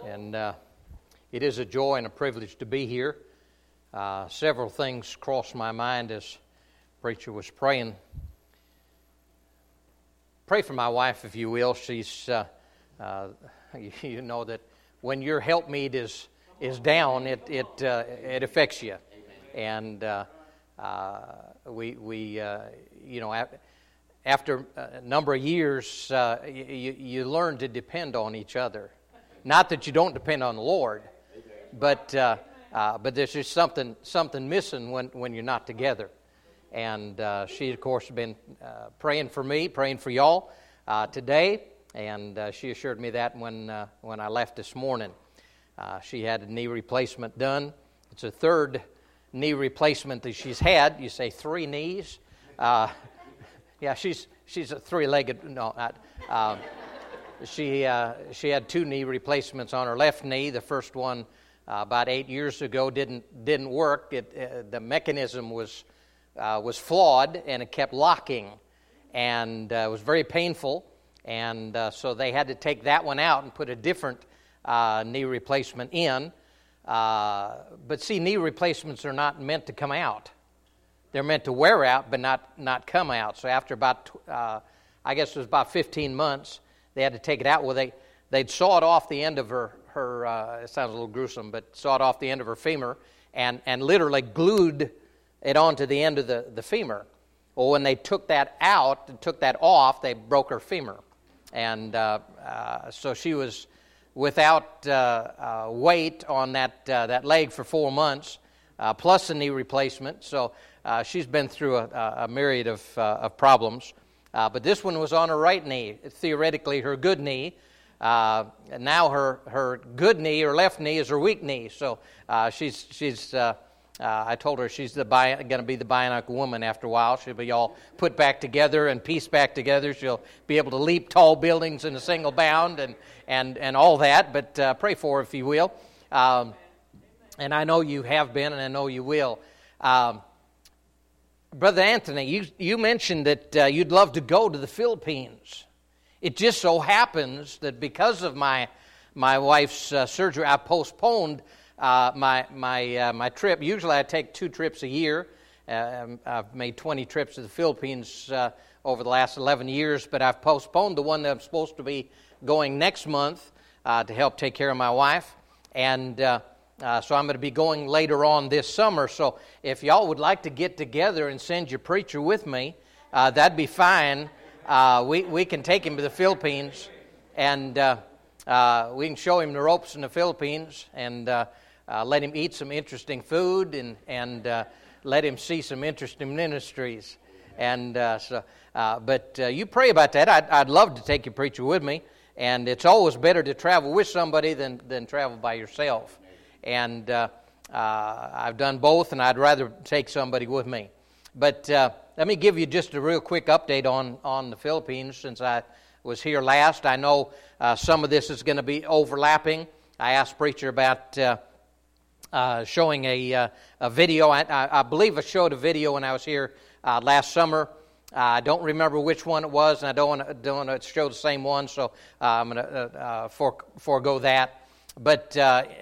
And it is a joy and a privilege to be here. Several things crossed my mind as preacher was praying. Pray for my wife, if you will. She's, you know that when your helpmeet is down, it affects you. And after a number of years, you learn to depend on each other. Not that you don't depend on the Lord, but there's just something missing when you're not together. And she, of course, has been praying for me, praying for y'all today, and she assured me that when I left this morning. She had a knee replacement done. It's a third knee replacement that she's had. You say 3 knees? Yeah, she's a three-legged. No, not. She had 2 knee replacements on her left knee. The first one about 8 years ago didn't work. The mechanism was flawed, and it kept locking, and it was very painful. And so they had to take that one out and put a different knee replacement in. But see, knee replacements are not meant to come out. They're meant to wear out, but not come out. So after about, I guess it was about 15 months, they had to take it out. Well, they'd sawed off the end of her it sounds a little gruesome, but sawed off the end of her femur and literally glued it onto the end of the femur. Well, when they took that out and took that off, they broke her femur. And so she was without weight on that leg for 4 months, plus a knee replacement. So she's been through a myriad of problems. But this one was on her right knee, theoretically her good knee. Now her good knee, her left knee, is her weak knee. So she's I told her she's going to be the bionic woman after a while. She'll be all put back together and pieced back together. She'll be able to leap tall buildings in a single bound and all that. But pray for her if you will. And I know you have been, and I know you will. Brother Anthony, you mentioned that you'd love to go to the Philippines. It just so happens that because of my wife's surgery, I postponed my trip. Usually I take 2 trips a year. I've made 20 trips to the Philippines over the last 11 years, but I've postponed the one that I'm supposed to be going next month to help take care of my wife. And so I'm going to be going later on this summer. So if y'all would like to get together and send your preacher with me, that'd be fine. We can take him to the Philippines, and we can show him the ropes in the Philippines, and let him eat some interesting food, and let him see some interesting ministries. And but you pray about that. I'd love to take your preacher with me, and it's always better to travel with somebody than travel by yourself. And I've done both, and I'd rather take somebody with me. But let me give you just a real quick update on the Philippines since I was here last. I know some of this is going to be overlapping. I asked preacher about showing a video. I believe I showed a video when I was here last summer. I don't remember which one it was, and I don't want to show the same one, so I'm going to forego that. But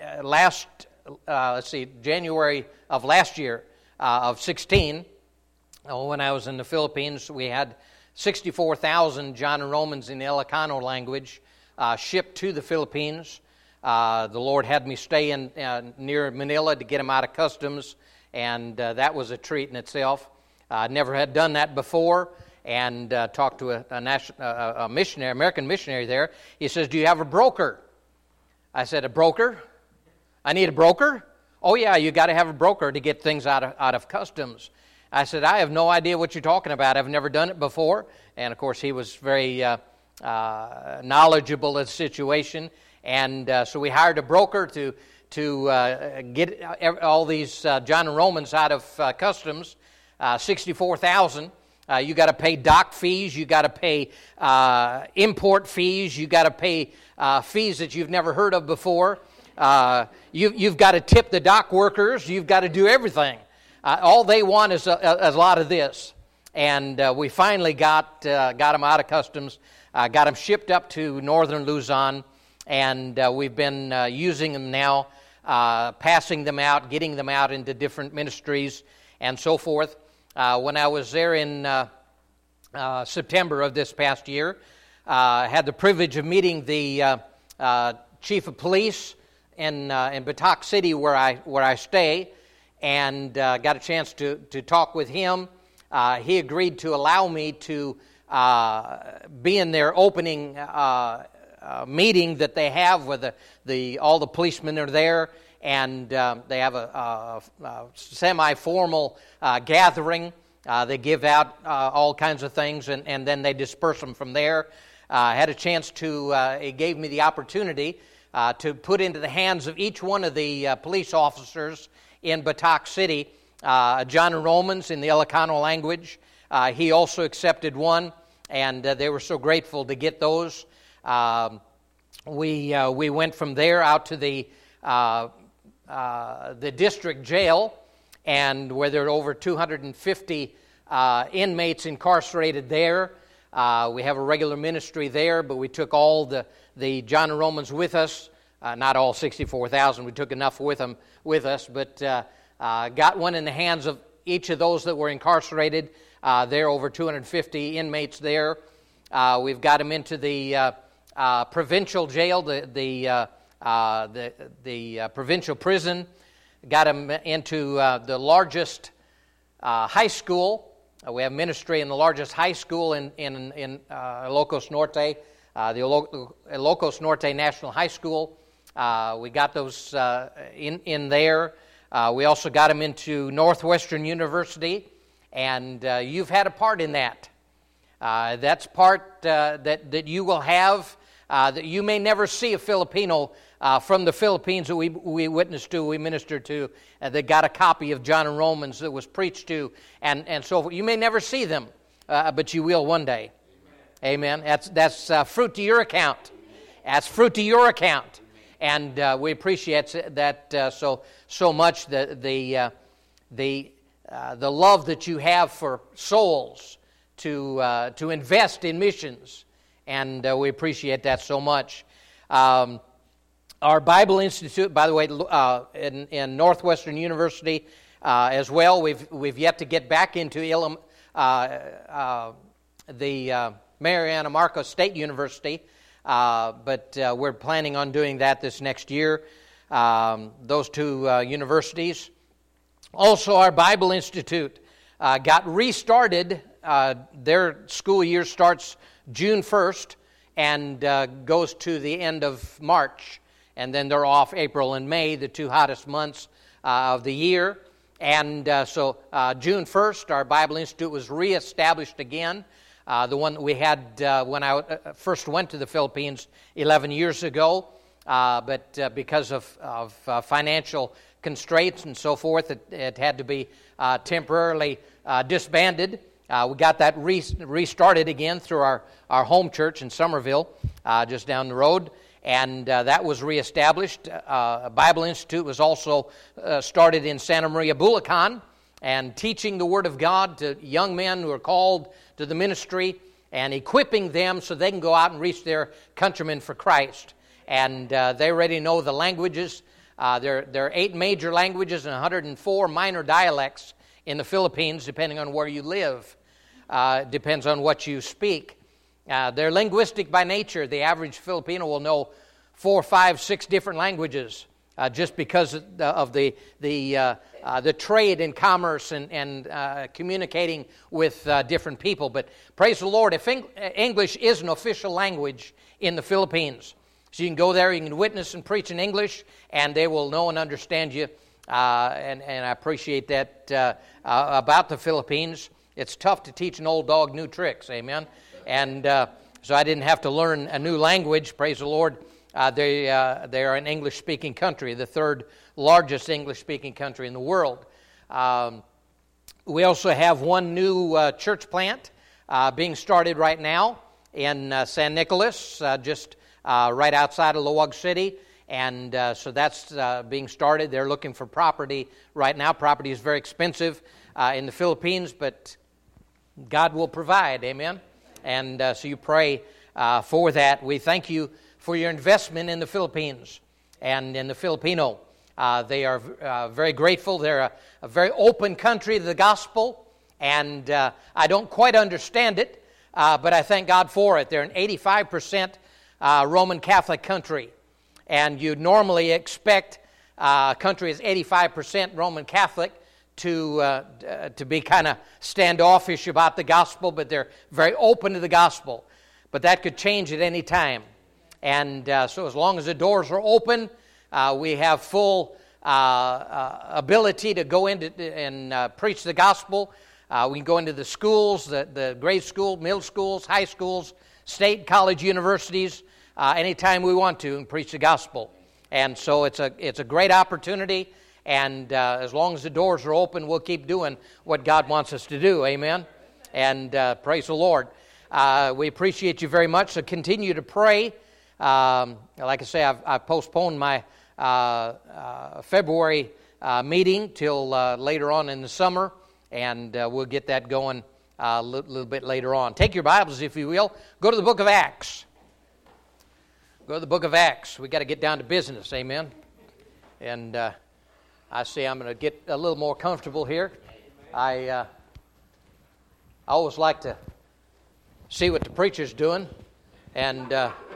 January of last year, of 16, when I was in the Philippines, we had 64,000 John and Romans in the Ilocano language shipped to the Philippines. The Lord had me stay in near Manila to get them out of customs, and that was a treat in itself. I never had done that before, and talked to a missionary, American missionary there. He says, "Do you have a broker?" I said, "A broker? I need a broker?" "Oh yeah, you got to have a broker to get things out of customs." I said, "I have no idea what you're talking about. I've never done it before." And of course, he was very knowledgeable of the situation, and so we hired a broker to get all these John and Romans out of customs. 64,000. You got to pay dock fees. You got to pay import fees. You got to pay fees that you've never heard of before. You've got to tip the dock workers. You've got to do everything. All they want is a lot of this. And we finally got them out of customs, got them shipped up to northern Luzon, and we've been using them now, passing them out, getting them out into different ministries, and so forth. When I was there in September of this past year, I had the privilege of meeting the chief of police in Batak City, where I stay, and got a chance to talk with him. He agreed to allow me to be in their opening meeting that they have, where all the policemen are there, and they have a semi-formal gathering. They give out all kinds of things, and then they disperse them from there. I had a chance to, it gave me the opportunity to put into the hands of each one of the police officers in Batak City John and Romans in the Ilocano language. He also accepted one, and they were so grateful to get those. We went from there out to the district jail, and where there are over 250 inmates incarcerated there. We have a regular ministry there, but we took all the John and Romans with us. Not all 64,000. We took enough with us, but got one in the hands of each of those that were incarcerated. There are over 250 inmates there. We've got them into the provincial jail, the provincial prison. Got them into the largest high school. We have ministry in the largest high school in Ilocos Norte, the Ilocos Norte National High School. We got those in there. We also got them into Northwestern University, and you've had a part in that. That's part that you will have, that you may never see a Filipino from the Philippines that we witnessed to, we ministered to, that got a copy of John and Romans that was preached to, and so forth. You may never see them, but you will one day. Amen. That's fruit to your account. That's fruit to your account. And we appreciate that so much, the love that you have for souls to invest in missions, and we appreciate that so much. Our Bible Institute, by the way, in Northwestern University as well, we've yet to get back into the Mariana Marcos State University. But we're planning on doing that this next year, those two universities. Also, our Bible Institute got restarted. Their school year starts June 1st and goes to the end of March. And then they're off April and May, the two hottest months of the year. And so June 1st, our Bible Institute was reestablished again. The one that we had when I first went to the Philippines 11 years ago, but because of financial constraints and so forth, it had to be temporarily disbanded. We got that restarted again through our home church in Somerville, just down the road, and that was reestablished. Bible Institute was also started in Santa Maria, Bulacan, and teaching the Word of God to young men who are called to the ministry and equipping them so they can go out and reach their countrymen for Christ. And they already know the languages. There are 8 major languages and 104 minor dialects in the Philippines, depending on where you live. Depends on what you speak. They're linguistic by nature. The average Filipino will know 4, 5, 6 different languages just because of the trade and commerce and communicating with different people. But praise the Lord, if English is an official language in the Philippines, so you can go there, you can witness and preach in English, and they will know and understand you. And I appreciate that about the Philippines. It's tough to teach an old dog new tricks, amen? And so I didn't have to learn a new language, praise the Lord. They are an English-speaking country, the third largest English-speaking country in the world. We also have one new church plant being started right now in San Nicolas, just right outside of Luwag City. And so that's being started. They're looking for property right now. Property is very expensive in the Philippines, but God will provide, amen? And so you pray for that. We thank you for your investment in the Philippines and in the Filipino. They are very grateful. They're a very open country to the gospel, and I don't quite understand it, but I thank God for it. They're an 85% Roman Catholic country, and you'd normally expect a country that's 85% Roman Catholic to be kind of standoffish about the gospel, but they're very open to the gospel. But that could change at any time. And so as long as the doors are open, we have full ability to go into and preach the gospel. We can go into the schools, the grade school, middle schools, high schools, state, college, universities, anytime we want to, and preach the gospel. And so it's a great opportunity, and as long as the doors are open, we'll keep doing what God wants us to do. Amen? And praise the Lord. We appreciate you very much, so continue to pray. Like I say, I've postponed my February meeting till later on in the summer, and we'll get that going a little bit later on. Take your Bibles, if you will. Go to the book of Acts. Go to the book of Acts. We've got to get down to business, amen? And I see I'm going to get a little more comfortable here. I always like to see what the preacher's doing, and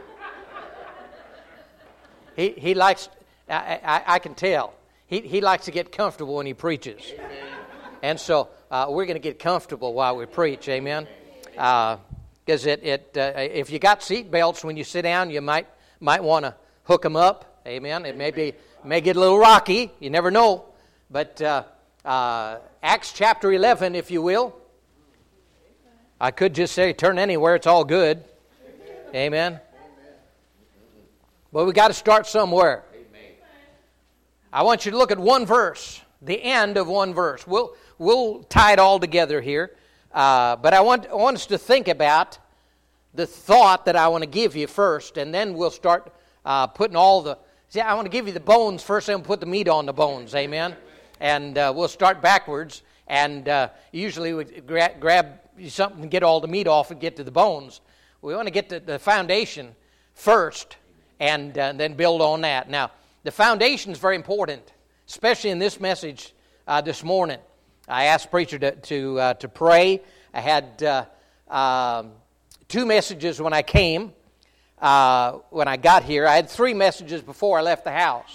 he likes, I can tell, he likes to get comfortable when he preaches. Amen. And so we're going to get comfortable while we preach, amen? Because if you got seat belts when you sit down, you might want to hook them up, amen? It may get a little rocky, you never know. But Acts chapter 11, if you will. I could just say turn anywhere, it's all good, amen? But we got to start somewhere. I want you to look at one verse, the end of one verse. We'll tie it all together here, but I want us to think about the thought that I want to give you first, and then we'll start putting all the... See, I want to give you the bones first, and put the meat on the bones, amen? And we'll start backwards, and usually we grab something to get all the meat off and get to the bones. We want to get to the foundation first, and then build on that. Now, the foundation is very important, especially in this message this morning. I asked the preacher to pray. I had 2 messages when I came. When I got here, I had 3 messages before I left the house.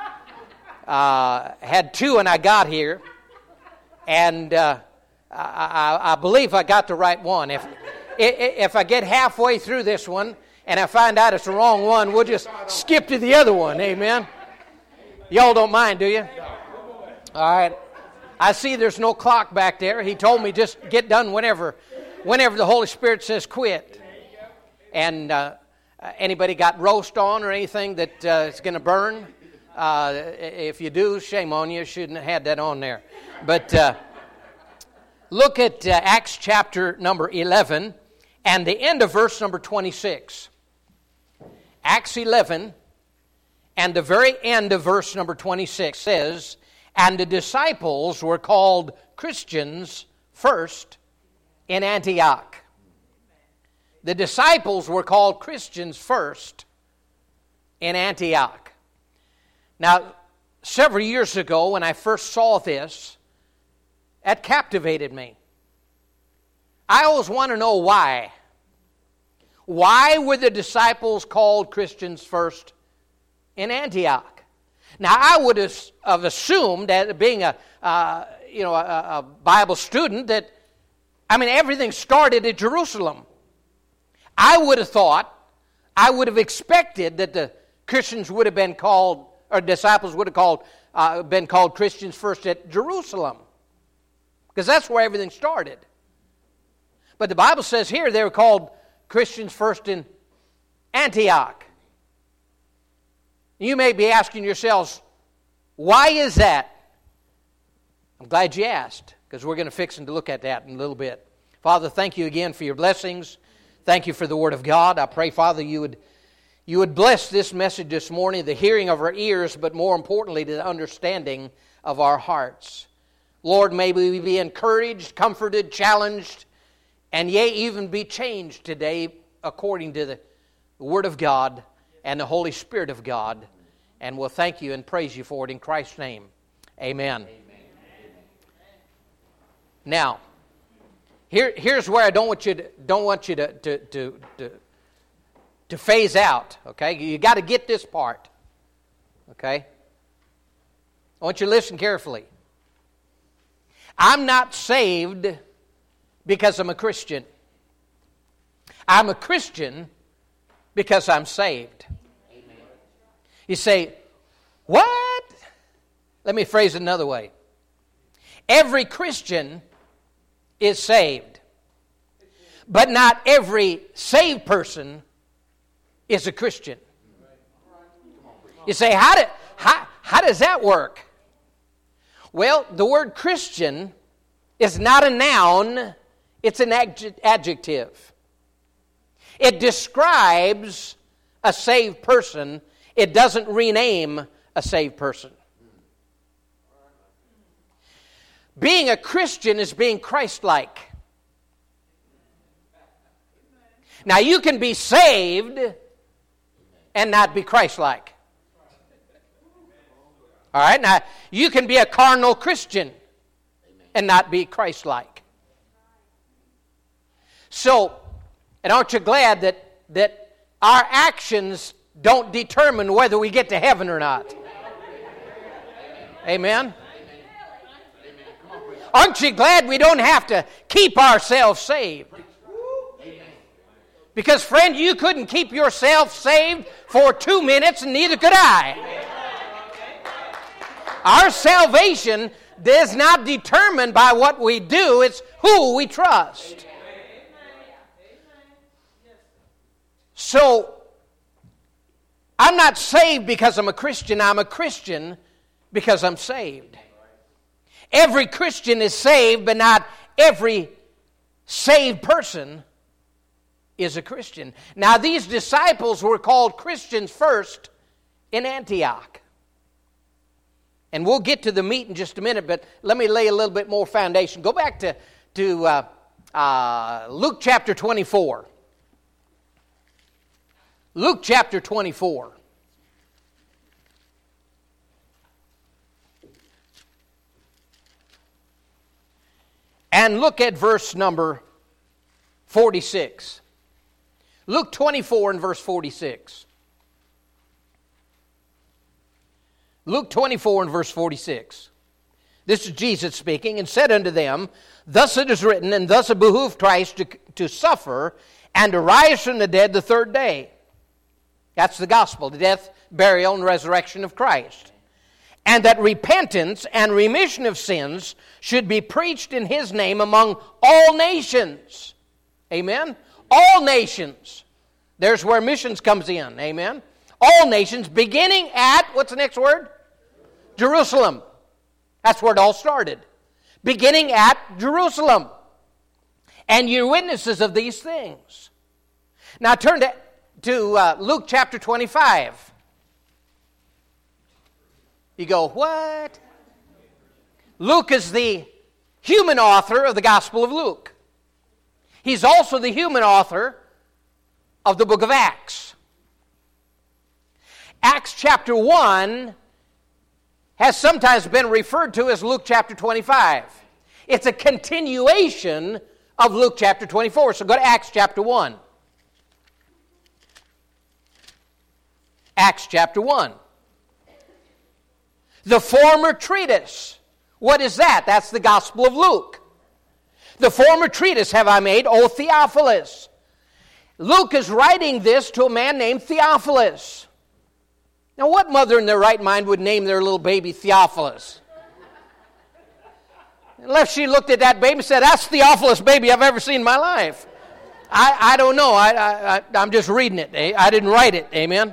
Had 2 when I got here, and I believe I got the right one. If I get halfway through this one and I find out it's the wrong one, we'll just skip to the other one. Amen. Y'all don't mind, do you? All right. I see there's no clock back there. He told me just get done whenever the Holy Spirit says quit. And anybody got roast on or anything that is going to burn? If you do, shame on you. Shouldn't have had that on there. But look at Acts chapter number 11 and the end of verse number 26. Acts 11 and the very end of verse number 26 says, "And the disciples were called Christians first in Antioch." The disciples were called Christians first in Antioch. Now, several years ago when I first saw this, that captivated me. I always want to know why. Why were the disciples called Christians first in Antioch? Now, I would have assumed that being a Bible student that, everything started at Jerusalem. I would have expected that the Christians would have been called, or disciples would have been called Christians first at Jerusalem, because that's where everything started. But the Bible says here they were called Christians first in Antioch. You may be asking yourselves, why is that? I'm glad you asked, because we're going to fix and to look at that in a little bit. Father, thank you again for your blessings. Thank you for the Word of God. I pray, Father, you would bless this message this morning, the hearing of our ears, but more importantly, the understanding of our hearts. Lord, may we be encouraged, comforted, challenged, and yea, even be changed today according to the Word of God. and the Holy Spirit of God. And we'll thank you and praise you for it in Christ's name. Amen. Now, here's where I don't want you to phase out. Okay, you got to get this part. Okay, I want you to listen carefully. I'm not saved because I'm a Christian. I'm a Christian because I'm saved. Amen. You say, what? Let me phrase it another way. Every Christian is saved, but not every saved person is a Christian. You say, how does that work? Well, the word Christian is not a noun, it's an adjective. It describes a saved person. It doesn't rename a saved person. Being a Christian is being Christ-like. Now, you can be saved and not be Christ-like. All right? Now, you can be a carnal Christian and not be Christ-like. So, and aren't you glad that our actions don't determine whether we get to heaven or not? Amen? Aren't you glad we don't have to keep ourselves saved? Because, friend, you couldn't keep yourself saved for 2 minutes, and neither could I. Our salvation is not determined by what we do, it's who we trust. So, I'm not saved because I'm a Christian. I'm a Christian because I'm saved. Every Christian is saved, but not every saved person is a Christian. Now, these disciples were called Christians first in Antioch. And we'll get to the meat in just a minute, but let me lay a little bit more foundation. Go back to Luke chapter 24. Luke chapter 24. And look at verse number 46. Luke 24 and verse 46. Luke 24 and verse 46. This is Jesus speaking, and said unto them, Thus it is written, and thus it behooved Christ to suffer, and to rise from the dead the third day. That's the gospel, the death, burial, and resurrection of Christ. And that repentance and remission of sins should be preached in His name among all nations. Amen? All nations. There's where missions comes in. Amen? All nations, beginning at, what's the next word? Jerusalem. That's where it all started. Beginning at Jerusalem. And you're witnesses of these things. Now turn to Luke chapter 25. You go, what? Luke is the human author of the Gospel of Luke. He's also the human author of the book of Acts. Acts chapter 1 has sometimes been referred to as Luke chapter 25. It's a continuation of Luke chapter 24. So go to Acts chapter 1. Acts chapter 1. The former treatise. What is that? That's the Gospel of Luke. The former treatise have I made, O Theophilus. Luke is writing this to a man named Theophilus. Now, what mother in their right mind would name their little baby Theophilus? Unless she looked at that baby and said, that's the Theophilus baby I've ever seen in my life. I don't know. I'm just reading it. I didn't write it. Amen?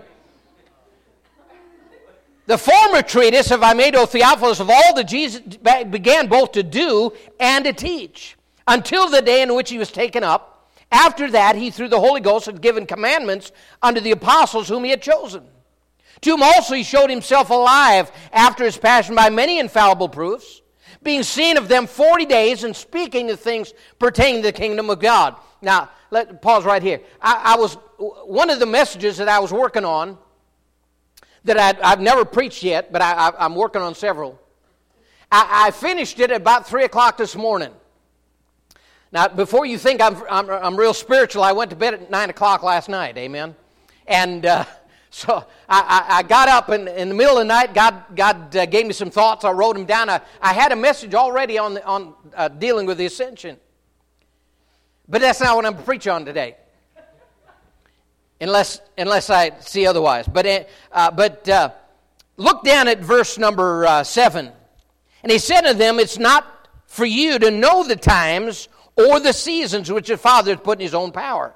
The former treatise have I made, O Theophilus, of all that Jesus began both to do and to teach, until the day in which He was taken up. After that, He, through the Holy Ghost, had given commandments unto the apostles whom He had chosen. To whom also He showed Himself alive after His passion by many infallible proofs, being seen of them 40 days, and speaking of things pertaining to the kingdom of God. Now, let's pause right here. I one of the messages that I was working on, that I've never preached yet, but I'm working on several. I finished it at about 3 o'clock this morning. Now, before you think I'm real spiritual, I went to bed at 9 o'clock last night, amen? And so I got up in the middle of the night. God gave me some thoughts. I wrote them down. I had a message already on dealing with the ascension. But that's not what I'm preaching on today. Unless I see otherwise. But look down at verse number 7. And he said to them, it's not for you to know the times or the seasons which the Father hath put in his own power.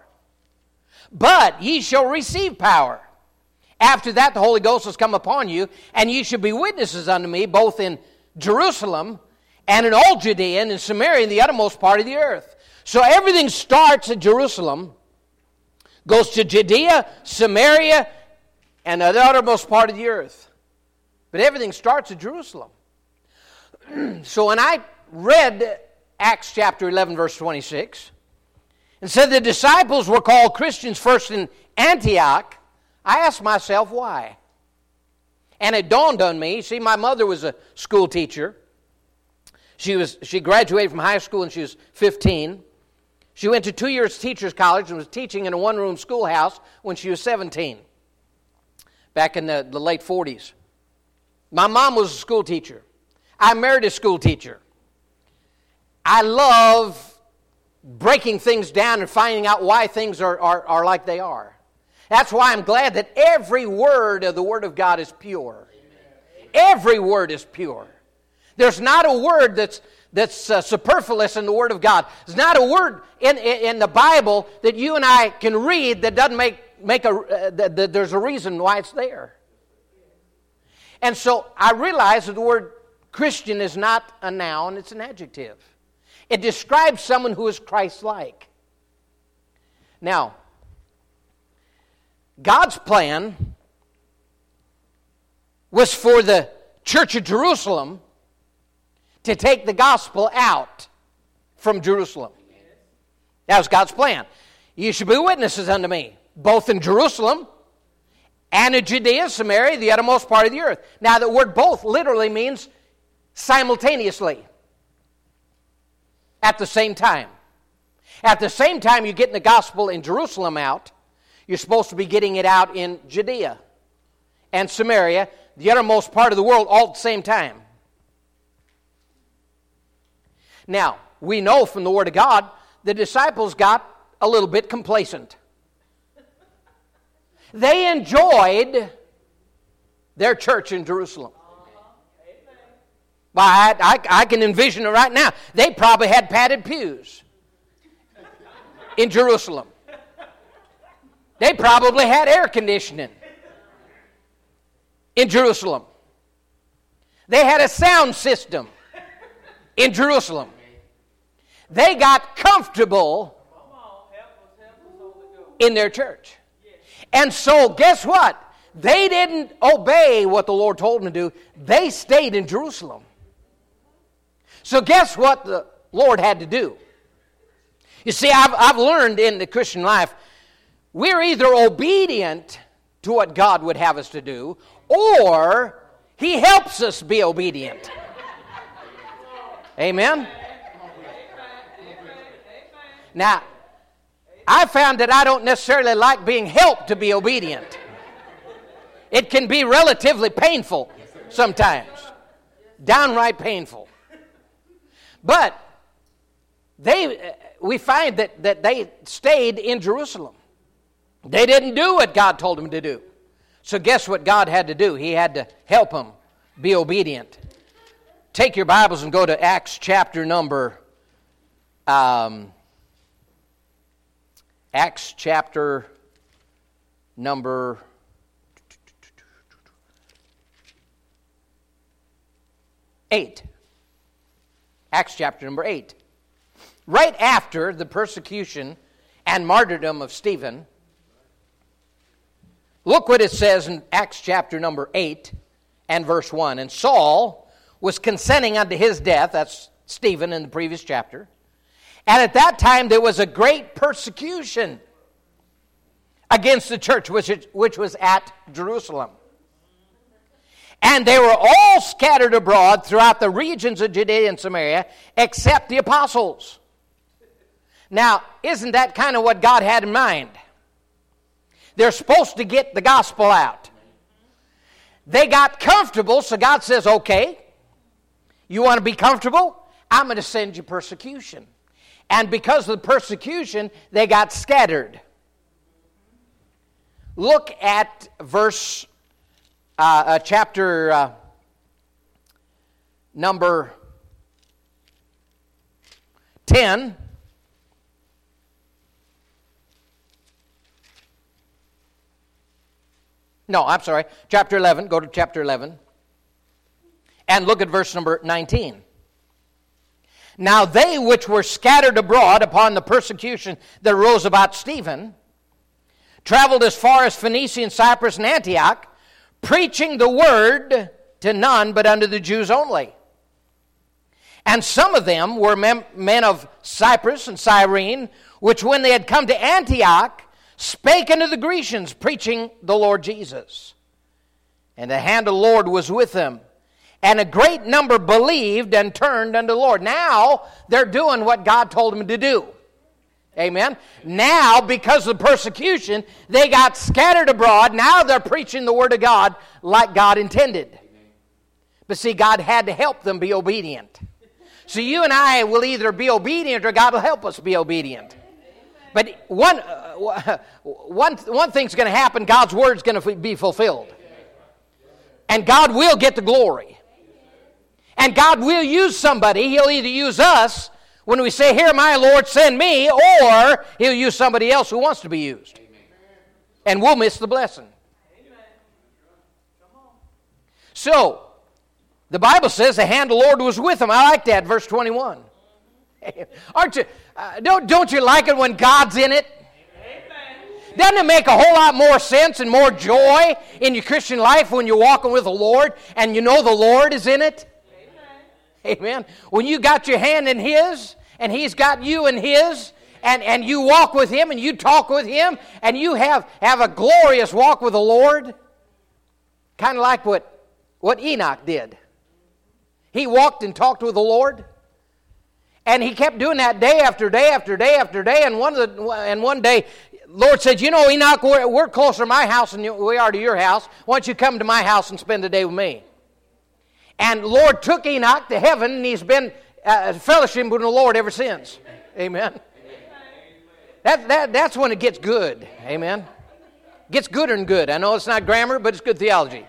But ye shall receive power. After that the Holy Ghost has come upon you, and ye shall be witnesses unto me, both in Jerusalem and in all Judea and in Samaria and the uttermost part of the earth. So everything starts at Jerusalem, goes to Judea, Samaria, and the uttermost part of the earth. But everything starts at Jerusalem. So when I read Acts chapter 11, verse 26, and said the disciples were called Christians first in Antioch, I asked myself why. And it dawned on me, see, my mother was a school teacher. She graduated from high school when she was 15. She went to 2 years teacher's college and was teaching in a one-room schoolhouse when she was 17, back in the late 40s. My mom was a school teacher. I married a school teacher. I love breaking things down and finding out why things are like they are. That's why I'm glad that every word of the Word of God is pure. Every word is pure. There's not a word that's superfluous in the Word of God. There's not a word in the Bible that you and I can read that doesn't that there's a reason why it's there. And so I realize that the word Christian is not a noun, it's an adjective. It describes someone who is Christ-like. Now, God's plan was for the church of Jerusalem to take the gospel out from Jerusalem. That was God's plan. You should be witnesses unto me, both in Jerusalem and in Judea, Samaria, the uttermost part of the earth. Now, the word both literally means simultaneously, at the same time. At the same time you're getting the gospel in Jerusalem out, you're supposed to be getting it out in Judea and Samaria, the uttermost part of the world, all at the same time. Now, we know from the Word of God, the disciples got a little bit complacent. They enjoyed their church in Jerusalem. Well, I can envision it right now. They probably had padded pews in Jerusalem. They probably had air conditioning in Jerusalem. They had a sound system in Jerusalem. They got comfortable in their church. And so, guess what? They didn't obey what the Lord told them to do. They stayed in Jerusalem. So guess what the Lord had to do? You see, I've learned in the Christian life, we're either obedient to what God would have us to do, or He helps us be obedient. Amen? Now, I found that I don't necessarily like being helped to be obedient. It can be relatively painful sometimes. Downright painful. But we find that they stayed in Jerusalem. They didn't do what God told them to do. So guess what God had to do? He had to help them be obedient. Take your Bibles and go to Acts chapter number 8. Acts chapter number 8. Right after the persecution and martyrdom of Stephen, look what it says in Acts chapter number 8 and verse 1. And Saul was consenting unto his death, that's Stephen in the previous chapter, and at that time there was a great persecution against the church which was at Jerusalem. And they were all scattered abroad throughout the regions of Judea and Samaria, except the apostles. Now, isn't that kind of what God had in mind? They're supposed to get the gospel out. They got comfortable, so God says, okay, you want to be comfortable? I'm going to send you persecution. And because of the persecution, they got scattered. Look at chapter number 10. No, I'm sorry. Chapter 11. Go to chapter 11. And look at verse number 19. Now they which were scattered abroad upon the persecution that arose about Stephen traveled as far as Phoenicia and Cyprus and Antioch, preaching the word to none but unto the Jews only. And some of them were men of Cyprus and Cyrene, which when they had come to Antioch, spake unto the Grecians, preaching the Lord Jesus. And the hand of the Lord was with them. And a great number believed and turned unto the Lord. Now, they're doing what God told them to do. Amen. Now, because of the persecution, they got scattered abroad. Now they're preaching the Word of God like God intended. But see, God had to help them be obedient. So you and I will either be obedient or God will help us be obedient. But one thing's going to happen, God's Word's going to be fulfilled. And God will get the glory. And God will use somebody. He'll either use us when we say, here, my Lord, send me, or He'll use somebody else who wants to be used. Amen. And we'll miss the blessing. Amen. So, the Bible says the hand of the Lord was with him. I like that, verse 21. Aren't you? Don't you like it when God's in it? Amen. Doesn't it make a whole lot more sense and more joy in your Christian life when you're walking with the Lord and you know the Lord is in it? Amen. Amen. When you got your hand in His and He's got you in His, and you walk with Him and you talk with Him and you have a glorious walk with the Lord, kind of like what Enoch did. He walked and talked with the Lord. And he kept doing that day after day after day after day. And one day, Lord said, you know, Enoch, we're closer to my house than we are to your house. Why don't you come to my house and spend the day with me? And Lord took Enoch to heaven, and he's been fellowshipping with the Lord ever since. Amen. That's when it gets good. Amen. Gets gooder and good. I know it's not grammar, but it's good theology.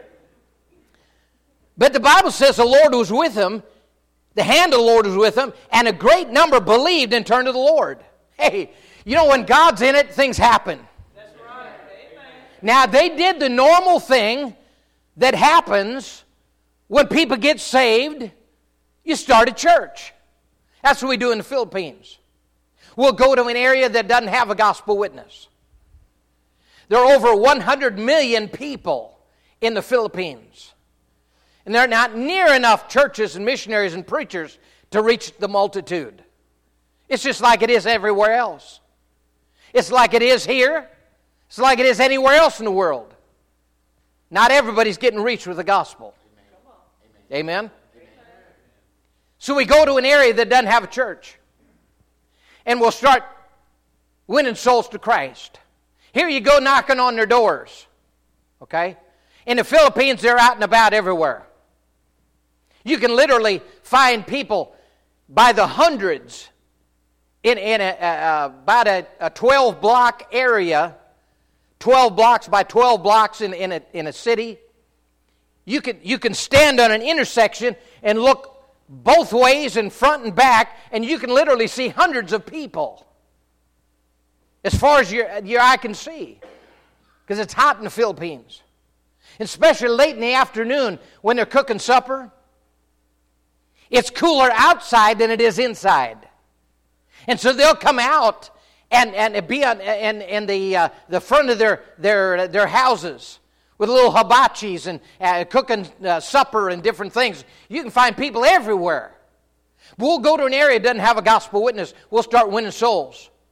But the Bible says the Lord was with him. The hand of the Lord was with them, and a great number believed and turned to the Lord. Hey, you know, when God's in it, things happen. That's right. Amen. Now, they did the normal thing that happens when people get saved. You start a church. That's what we do in the Philippines. We'll go to an area that doesn't have a gospel witness. There are over 100 million people in the Philippines. And there are not near enough churches and missionaries and preachers to reach the multitude. It's just like it is everywhere else. It's like it is here. It's like it is anywhere else in the world. Not everybody's getting reached with the gospel. Amen? Amen? So we go to an area that doesn't have a church. And we'll start winning souls to Christ. Here you go knocking on their doors. Okay? In the Philippines, they're out and about everywhere. You can literally find people by the hundreds in about a 12-block area, 12 blocks by 12 blocks in a city. You can stand on an intersection and look both ways in front and back, and you can literally see hundreds of people as far as your eye can see, because it's hot in the Philippines. Especially late in the afternoon when they're cooking supper. It's cooler outside than it is inside. And so they'll come out and be in the front of their houses with little hibachis and cooking supper and different things. You can find people everywhere. We'll go to an area that doesn't have a gospel witness. We'll start winning souls.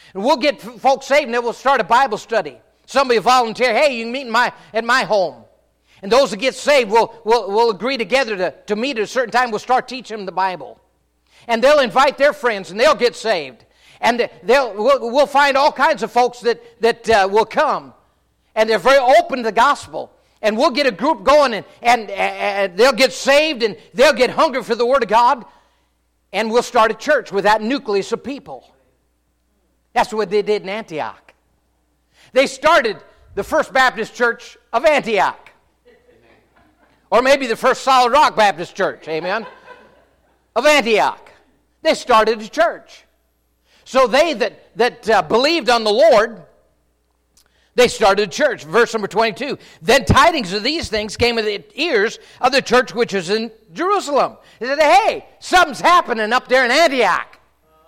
And we'll get folks saved and then we'll start a Bible study. Somebody will volunteer, hey, you can meet at my home. And those that get saved will agree together to meet at a certain time. We'll start teaching them the Bible. And they'll invite their friends and they'll get saved. And we'll find all kinds of folks that will come. And they're very open to the gospel. And we'll get a group going and they'll get saved and they'll get hungry for the Word of God. And we'll start a church with that nucleus of people. That's what they did in Antioch. They started the First Baptist Church of Antioch. Or maybe the First Solid Rock Baptist Church, amen, of Antioch. They started a church. So they that believed on the Lord, they started a church. Verse number 22. Then tidings of these things came to the ears of the church which is in Jerusalem. They said, hey, something's happening up there in Antioch.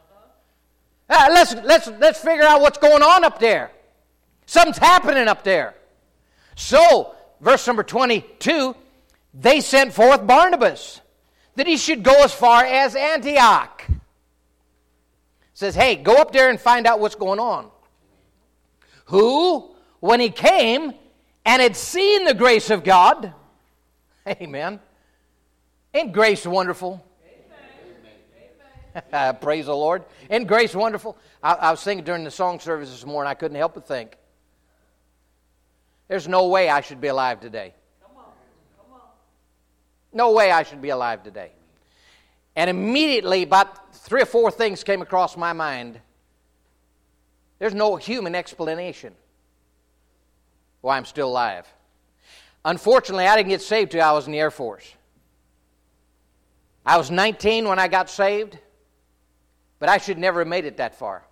Let's figure out what's going on up there. Something's happening up there. So, verse number 22, they sent forth Barnabas, that he should go as far as Antioch. Says, hey, go up there and find out what's going on. Who, when he came and had seen the grace of God, amen, ain't grace wonderful? Amen. Praise the Lord. Ain't grace wonderful? I was thinking during the song service this morning, I couldn't help but think, there's no way I should be alive today. No way I should be alive today. And immediately about 3 or 4 things came across my mind. There's no human explanation why I'm still alive. Unfortunately, I didn't get saved till I was in the Air Force. I was 19 when I got saved, but I should never have made it that far.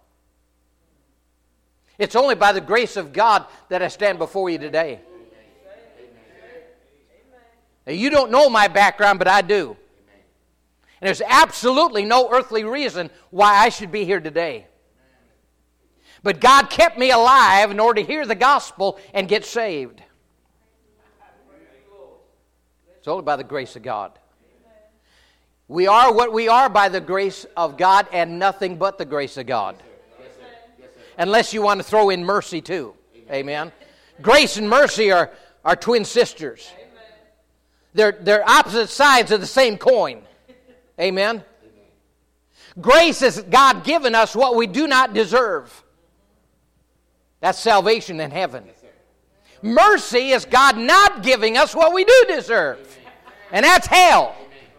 It's only by the grace of God that I stand before you today. Now, you don't know my background, but I do. And there's absolutely no earthly reason why I should be here today. But God kept me alive in order to hear the gospel and get saved. It's only by the grace of God. We are what we are by the grace of God and nothing but the grace of God. Unless you want to throw in mercy too. Amen. Grace and mercy are twin sisters. They're opposite sides of the same coin. Amen. Grace is God giving us what we do not deserve. That's salvation in heaven. Mercy is God not giving us what we do deserve. And that's hell.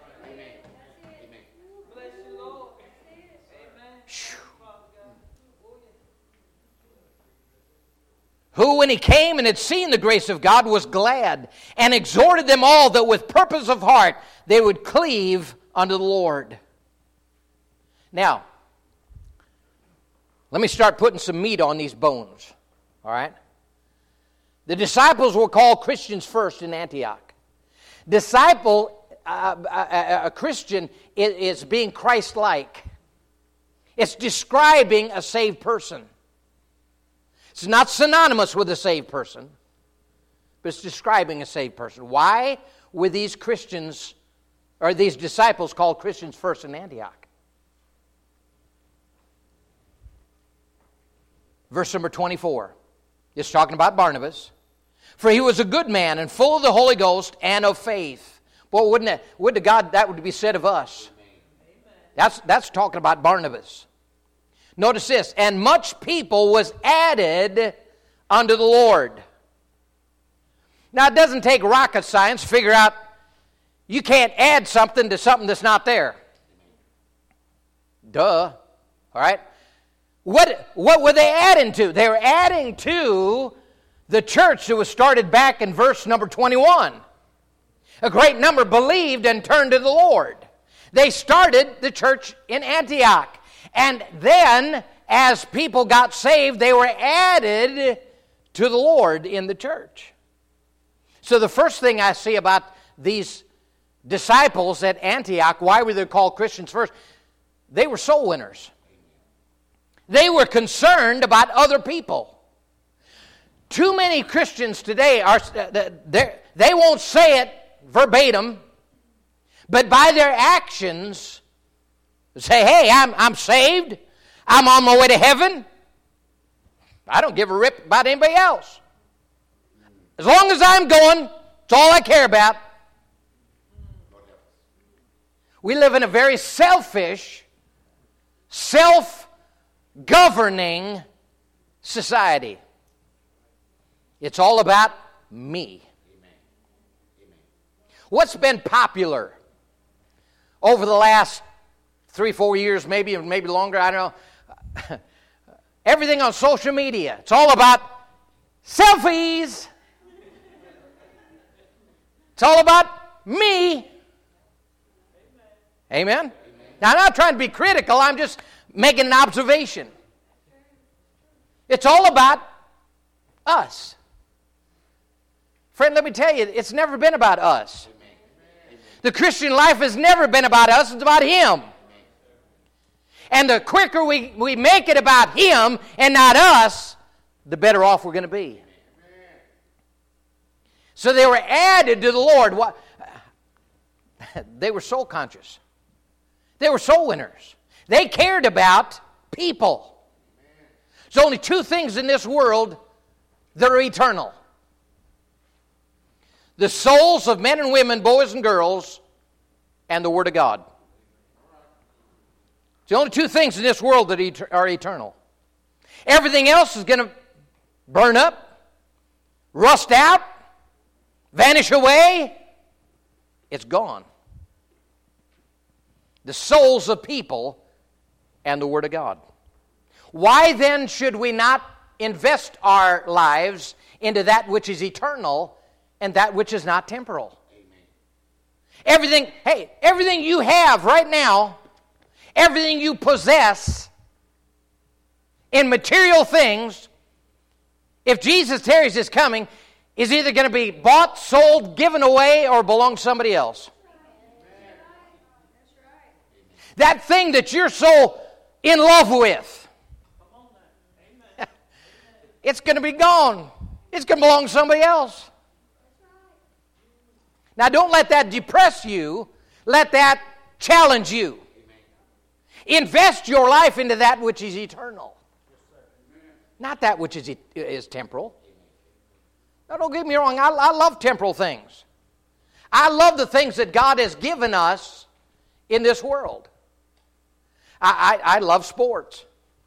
Who, when he came and had seen the grace of God, was glad and exhorted them all that with purpose of heart they would cleave unto the Lord. Now, let me start putting some meat on these bones. All right? The disciples were called Christians first in Antioch. A Christian is being Christ-like. It's describing a saved person. It's not synonymous with a saved person, but it's describing a saved person. Why were these Christians, or these disciples called Christians first in Antioch? Verse number 24. It's talking about Barnabas. For he was a good man and full of the Holy Ghost and of faith. Boy, wouldn't to God that would be said of us? That's talking about Barnabas. Notice this, and much people was added unto the Lord. Now, it doesn't take rocket science to figure out you can't add something to something that's not there. Duh. All right? What were they adding to? They were adding to the church that was started back in verse number 21. A great number believed and turned to the Lord. They started the church in Antioch. And then, as people got saved, they were added to the Lord in the church. So the first thing I see about these disciples at Antioch, why were they called Christians first? They were soul winners. They were concerned about other people. Too many Christians today they won't say it verbatim, but by their actions say, hey, I'm saved, I'm on my way to heaven, I don't give a rip about anybody else. As long as I'm going, it's all I care about. We live in a very selfish, self-governing society. It's all about me. What's been popular over the last 3-4 years, maybe longer, I don't know. Everything on social media, it's all about selfies. It's all about me. Amen? Now, I'm not trying to be critical. I'm just making an observation. It's all about us. Friend, let me tell you, it's never been about us. The Christian life has never been about us. It's about Him. And the quicker we make it about Him and not us, the better off we're going to be. So they were added to the Lord. They were soul conscious. They were soul winners. They cared about people. There's only two things in this world that are eternal: the souls of men and women, boys and girls, and the Word of God. It's the only two things in this world that are eternal. Everything else is going to burn up, rust out, vanish away. It's gone. The souls of people and the Word of God. Why then should we not invest our lives into that which is eternal and that which is not temporal? Amen. Everything you have right now, everything you possess in material things, if Jesus tarries his coming, is either going to be bought, sold, given away, or belong to somebody else. That thing that you're so in love with, it's going to be gone. It's going to belong to somebody else. Now, don't let that depress you. Let that challenge you. Invest your life into that which is eternal, not that which is temporal. Now, don't get me wrong. I love temporal things. I love the things that God has given us in this world. I love sports.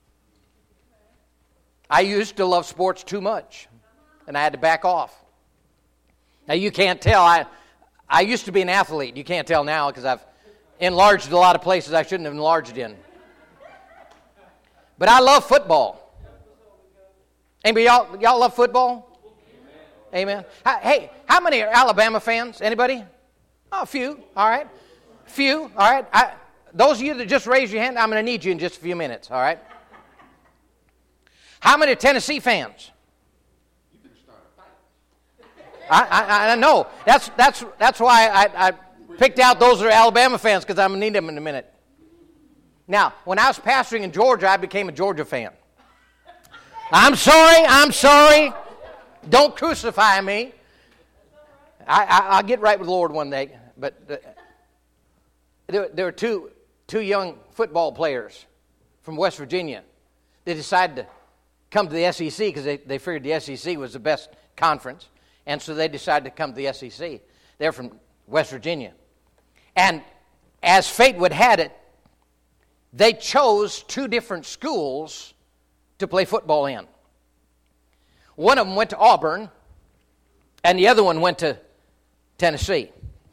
I used to love sports too much, and I had to back off. Now, you can't tell. I used to be an athlete. You can't tell now because I've enlarged a lot of places I shouldn't have enlarged in. But I love football. Anybody, y'all love football? Amen. Hey, how many are Alabama fans? Anybody? Oh, a few. All right. Few. All right. Those of you that just raised your hand, I'm going to need you in just a few minutes. All right. How many are Tennessee fans? I know. That's why I picked out those that are Alabama fans, because I'm going to need them in a minute. Now, when I was pastoring in Georgia, I became a Georgia fan. I'm sorry. Don't crucify me. I'll get right with the Lord one day. But there were two young football players from West Virginia. They decided to come to the SEC because they figured the SEC was the best conference. And so they decided to come to the SEC. They're from West Virginia. And as fate would have it, they chose two different schools to play football in. One of them went to Auburn, and the other one went to Tennessee.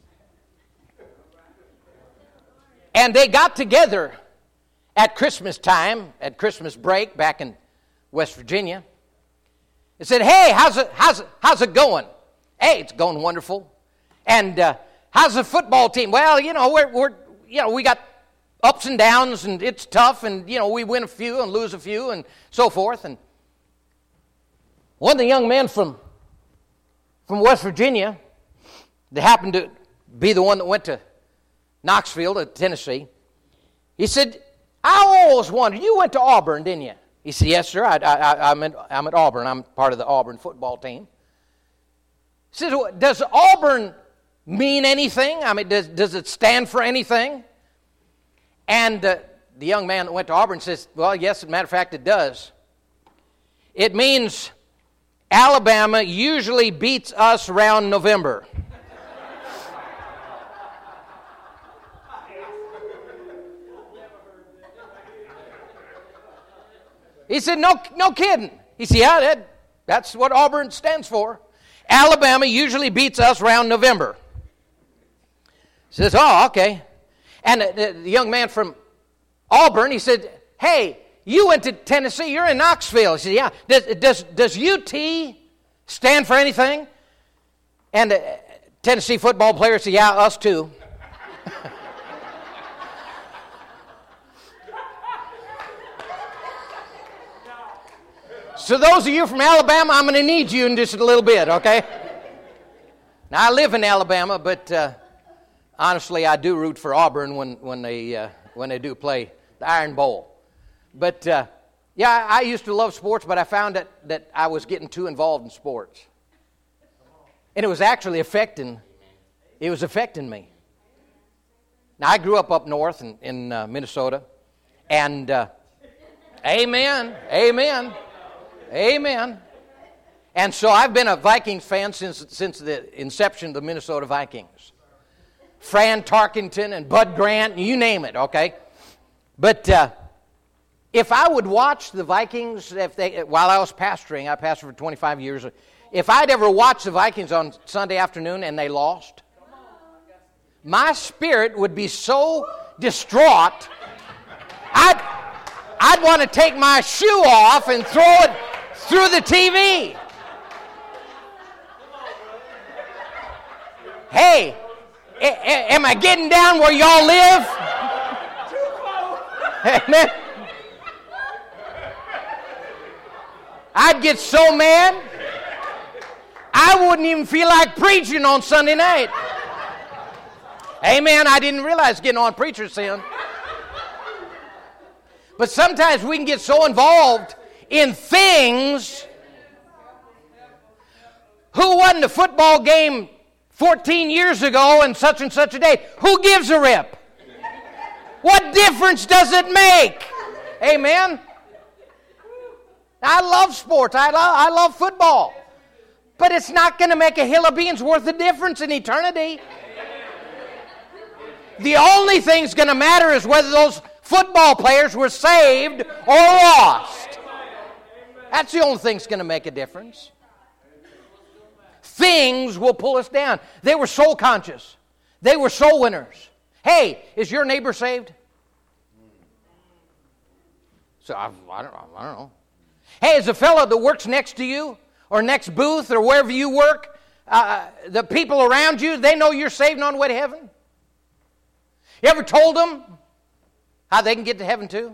And they got together at Christmas time, at Christmas break back in West Virginia, and said, "Hey, how's it going?" "Hey, it's going wonderful." "And how's the football team?" "Well, we got ups and downs, and it's tough, and we win a few and lose a few, and so forth." And one of the young men from West Virginia, that happened to be the one that went to Knoxville, Tennessee, he said, "I always wondered, you went to Auburn, didn't you?" He said, "Yes, sir. I'm at Auburn. I'm part of the Auburn football team." He said, "Does Auburn mean anything? I mean, does it stand for anything?" And the young man that went to Auburn says, "Well, yes, as a matter of fact, it does." It means Alabama usually beats us around November. He said, no kidding. He said, yeah, that's what Auburn stands for. Alabama usually beats us around November. He says, oh, okay. And the young man from Auburn, he said, hey, you went to Tennessee. You're in Knoxville. He said, yeah. Does UT stand for anything? And the Tennessee football player said, yeah, us too. So those of you from Alabama, I'm going to need you in just a little bit, okay? Now, I live in Alabama, but honestly, I do root for Auburn when they do play the Iron Bowl. But, yeah, I used to love sports, but I found that I was getting too involved in sports. And it was actually affecting me. Now, I grew up north in Minnesota, and amen. And so I've been a Vikings fan since the inception of the Minnesota Vikings. Fran Tarkenton and Bud Grant, you name it, okay? But if I would watch the Vikings, while I was pastoring, I pastored for 25 years, if I'd ever watched the Vikings on Sunday afternoon and they lost, my spirit would be so distraught, I'd want to take my shoe off and throw it through the TV. Hey, am I getting down where y'all live? Amen. I'd get so mad, I wouldn't even feel like preaching on Sunday night. Amen. I didn't realize getting on preacher's sin. But sometimes we can get so involved in things. Who won the football game 14 years ago and such a day? Who gives a rip? What difference does it make? Amen? I love sports. I love football. But it's not going to make a hill of beans worth of difference in eternity. The only thing that's going to matter is whether those football players were saved or lost. That's the only thing that's going to make a difference. Things will pull us down. They were soul conscious. They were soul winners. Hey, is your neighbor saved? So I don't know. Hey, is the fellow that works next to you or next booth or wherever you work, the people around you, they know you're saved and on the way to heaven? You ever told them how they can get to heaven too?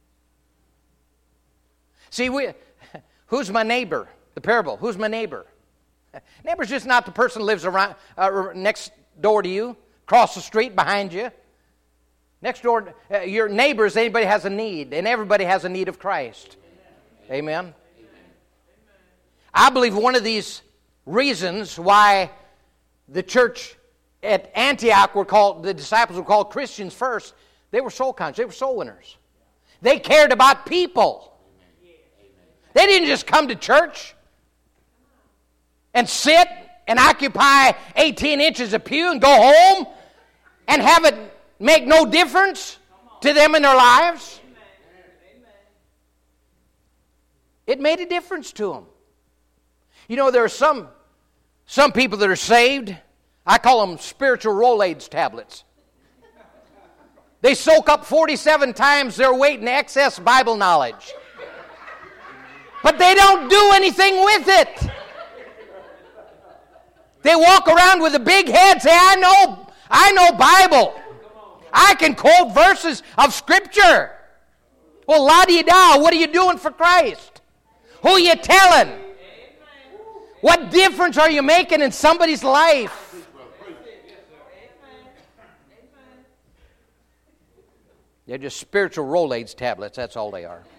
See, who's my neighbor? The parable, who's my neighbor? Neighbor's just not the person who lives around next door to you, across the street behind you. Next door, your neighbor is anybody has a need, and everybody has a need of Christ. Amen? I believe one of these reasons why the church at Antioch the disciples were called Christians first, they were soul conscious, they were soul winners. They cared about people. They didn't just come to church and sit and occupy 18 inches of pew and go home and have it make no difference to them in their lives. It made a difference to them. You know, there are some people that are saved. I call them spiritual Rolaids tablets. They soak up 47 times their weight in excess Bible knowledge. But they don't do anything with it. They walk around with a big head, say, I know Bible. I can quote verses of Scripture. Well, la-di-da, what are you doing for Christ? Who are you telling? What difference are you making in somebody's life? They're just spiritual Rolaids tablets, that's all they are.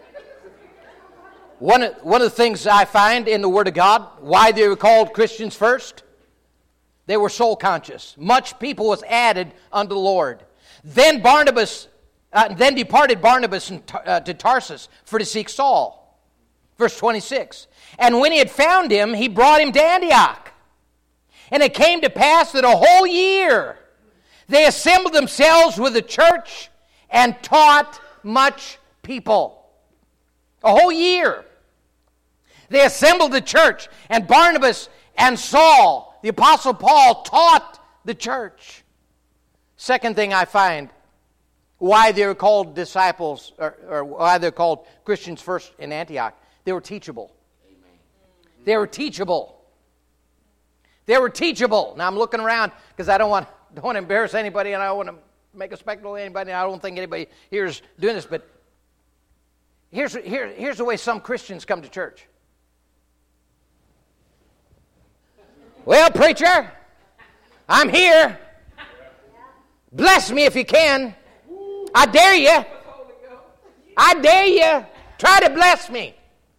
One of the things I find in the Word of God, why they were called Christians first, they were soul conscious. Much people was added unto the Lord. Then departed Barnabas to Tarsus for to seek Saul. Verse 26. And when he had found him, he brought him to Antioch. And it came to pass that a whole year they assembled themselves with the church and taught much people. A whole year. They assembled the church, and Barnabas and Saul, the Apostle Paul, taught the church. Second thing I find, why they were called disciples, or why they're called Christians first in Antioch, they were teachable. Amen. They were teachable. They were teachable. Now I'm looking around because I don't want to embarrass anybody, and I don't want to make a spectacle of anybody. I don't think anybody here is doing this, but here's the way some Christians come to church. Well, preacher, I'm here. Bless me if you can. I dare you. I dare you. Try to bless me.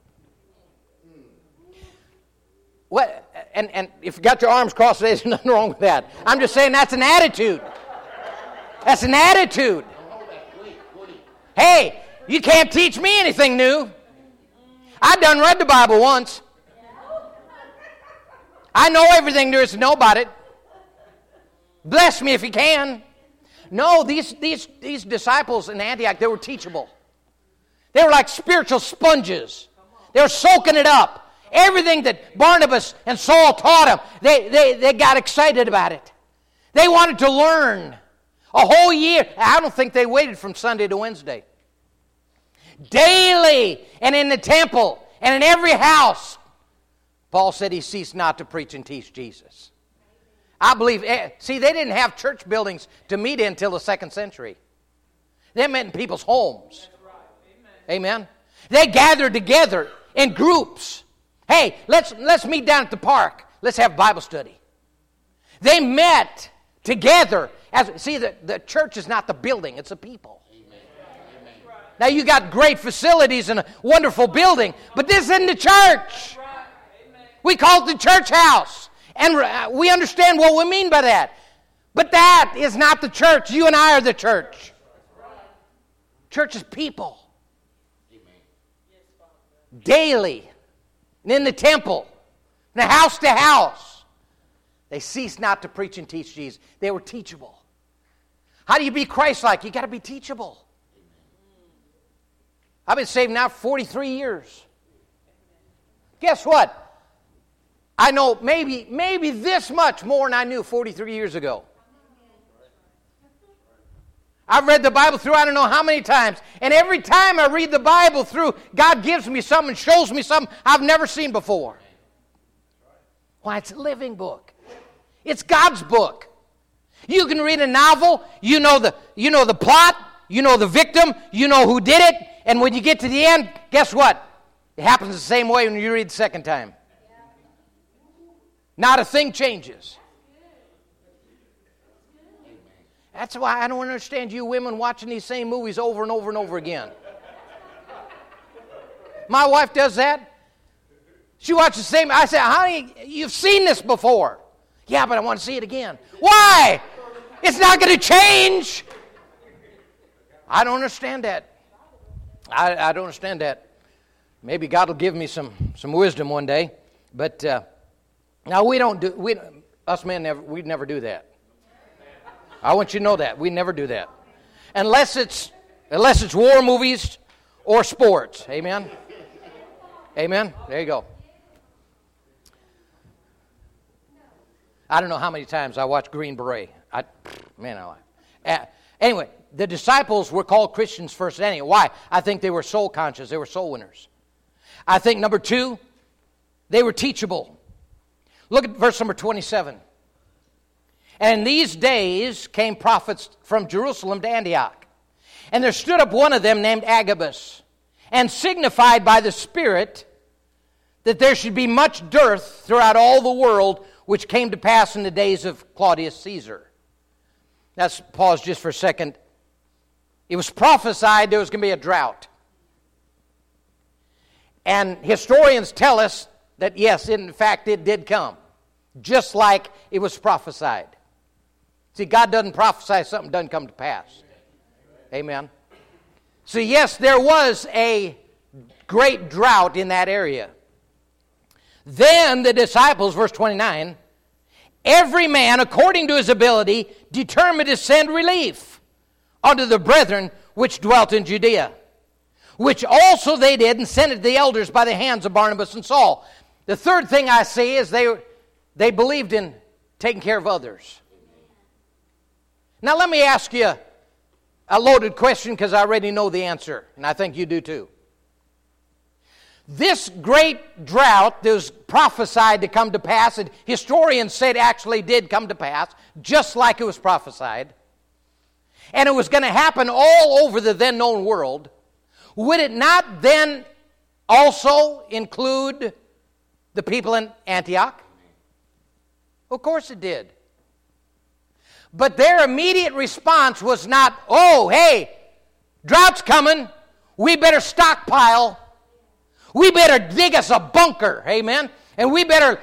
What? And if you got your arms crossed, there's nothing wrong with that. I'm just saying that's an attitude. That's an attitude. Hey, you can't teach me anything new. I done read the Bible once. I know everything there is to know about it. Bless me if you can. No, these disciples in Antioch, they were teachable. They were like spiritual sponges. They were soaking it up. Everything that Barnabas and Saul taught them, they got excited about it. They wanted to learn. A whole year. I don't think they waited from Sunday to Wednesday. Daily and in the temple and in every house, Paul said he ceased not to preach and teach Jesus. I believe, see, they didn't have church buildings to meet in until the 2nd century. They met in people's homes. Amen. They gathered together in groups. Hey, let's meet down at the park. Let's have Bible study. They met together. See, the church is not the building, it's the people. Amen. Now you got great facilities and a wonderful building, but this isn't the church. We call it the church house. And we understand what we mean by that. But that is not the church. You and I are the church. Church is people. Daily. And in the temple. And house to house. They ceased not to preach and teach Jesus. They were teachable. How do you be Christ-like? You got to be teachable. I've been saved now for 43 years. Guess what? I know maybe this much more than I knew 43 years ago. I've read the Bible through I don't know how many times. And every time I read the Bible through, God gives me something, shows me something I've never seen before. Why, it's a living book. It's God's book. You can read a novel, you know the plot, you know the victim, you know who did it, and when you get to the end, guess what? It happens the same way when you read the second time. Not a thing changes. That's why I don't understand you women watching these same movies over and over and over again. My wife does that. She watches the same. I say, honey, you've seen this before. Yeah, but I want to see it again. Why? It's not going to change. I don't understand that. I don't understand that. Maybe God will give me some wisdom one day. But now us men we'd never do that. I want you to know that. We never do that. Unless it's war movies or sports. Amen? Amen? There you go. I don't know how many times I watched Green Beret. Anyway, the disciples were called Christians first. Anyway, why? I think they were soul conscious. They were soul winners. I think number 2, they were teachable. Look at verse number 27. And in these days came prophets from Jerusalem to Antioch. And there stood up one of them named Agabus, and signified by the Spirit that there should be much dearth throughout all the world, which came to pass in the days of Claudius Caesar. Let's pause just for a second. It was prophesied there was going to be a drought. And historians tell us that yes, in fact, it did come. Just like it was prophesied. See, God doesn't prophesy something doesn't come to pass. Amen. So yes, there was a great drought in that area. Then the disciples, verse 29, every man according to his ability determined to send relief unto the brethren which dwelt in Judea, which also they did, and sent it to the elders by the hands of Barnabas and Saul. The third thing I see is they believed in taking care of others. Now let me ask you a loaded question, because I already know the answer, and I think you do too. This great drought that was prophesied to come to pass, and historians said actually did come to pass, just like it was prophesied, and it was going to happen all over the then known world, would it not then also include the people in Antioch? Of course it did. But their immediate response was not, oh, hey, drought's coming, we better stockpile, we better dig us a bunker, amen, and we better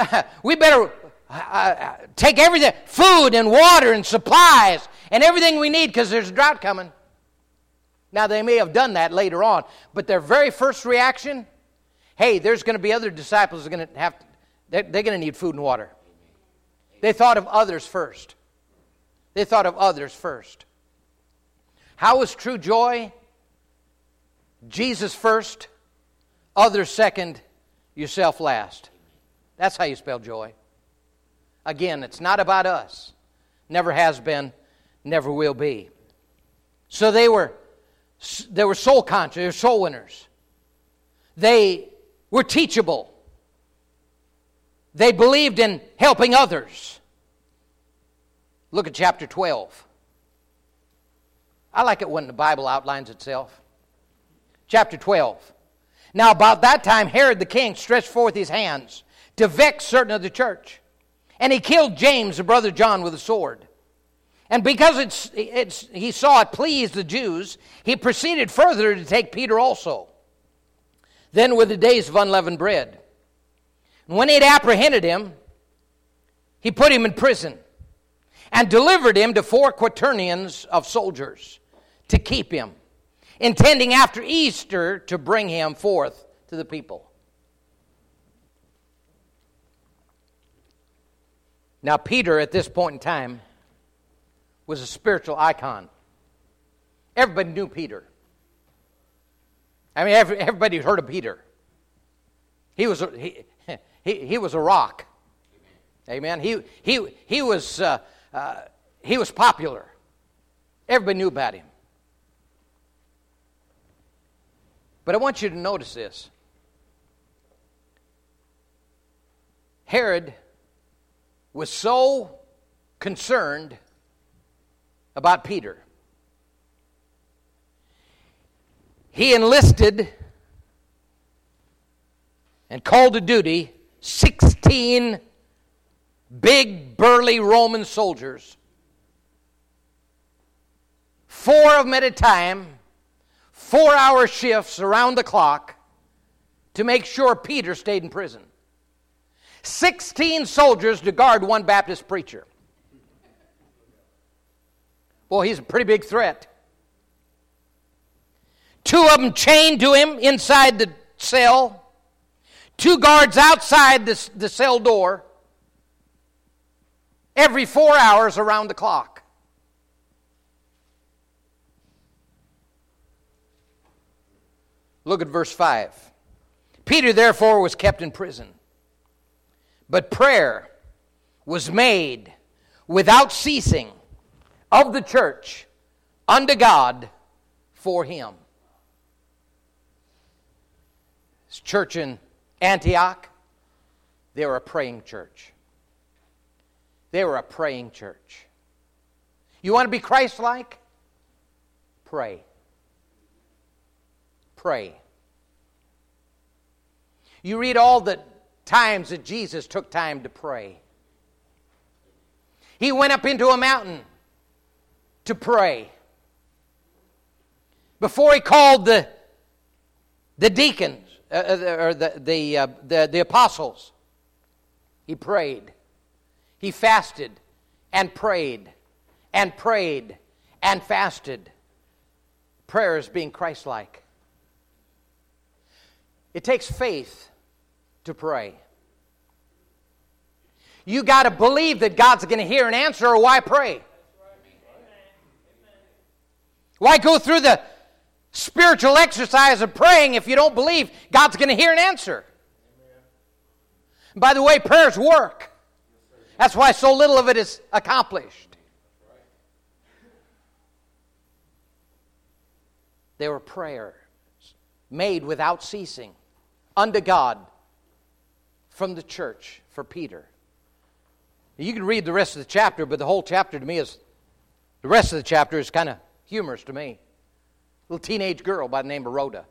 take everything, food and water and supplies and everything we need because there's a drought coming. Now, they may have done that later on, but their very first reaction, hey, there's going to be other disciples that are going to have, they're going to need food and water. They thought of others first. They thought of others first. How is true joy? Jesus first, others second, yourself last. That's how you spell joy. Again, it's not about us. Never has been, never will be. So they were soul conscious, they were soul winners. They were teachable. They believed in helping others. Look at chapter 12. I like it when the Bible outlines itself. Chapter 12. Now about that time Herod the king stretched forth his hands to vex certain of the church. And he killed James, the brother of John, with a sword. And because he saw it pleased the Jews, he proceeded further to take Peter also. Then were the days of unleavened bread. And when he had apprehended him, he put him in prison and delivered him to 4 quaternions of soldiers to keep him, intending after Easter to bring him forth to the people. Now, Peter, at this point in time, was a spiritual icon. Everybody knew Peter. I mean, everybody heard of Peter. He was a rock. Amen. He was popular. Everybody knew about him. But I want you to notice this. Herod was so concerned about Peter. He enlisted and called to duty 16 big, burly Roman soldiers, 4 of them at a time, 4-hour shifts around the clock to make sure Peter stayed in prison. 16 soldiers to guard one Baptist preacher. Well, he's a pretty big threat. 2 of them chained to him inside the cell. 2 guards outside the cell door. Every 4 hours around the clock. Look at verse 5. Peter therefore was kept in prison, but prayer was made without ceasing of the church unto God for him. This church in Antioch, they were a praying church. They were a praying church. You want to be Christ-like? Pray. Pray. You read all the times that Jesus took time to pray. He went up into a mountain to pray. Before he called the deacons, or the apostles, he prayed. He fasted and prayed and prayed and fasted. Prayer is being Christ-like. It takes faith to pray. You got to believe that God's going to hear and answer, or why pray? Why go through the spiritual exercise of praying if you don't believe God's going to hear and answer? And by the way, prayers work. That's why so little of it is accomplished. They were prayers made without ceasing unto God from the church for Peter. You can read the rest of the chapter, but the whole chapter to me is, the rest of the chapter is kind of humorous to me. A little teenage girl by the name of Rhoda.